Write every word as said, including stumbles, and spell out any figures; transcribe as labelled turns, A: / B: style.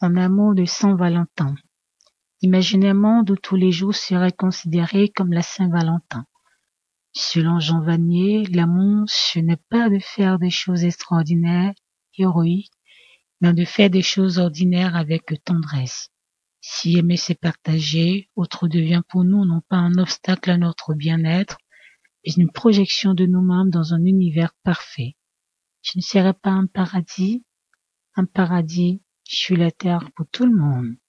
A: En amour de Saint-Valentin. Imaginez un monde où tous les jours seraient considérés comme la Saint-Valentin. Selon Jean Vanier, l'amour, ce n'est pas de faire des choses extraordinaires, héroïques, mais de faire des choses ordinaires avec tendresse. Si aimer c'est partager, autre devient pour nous non pas un obstacle à notre bien-être, mais une projection de nous-mêmes dans un univers parfait. Ce ne serait pas un paradis, un paradis sur la terre pour tout le monde.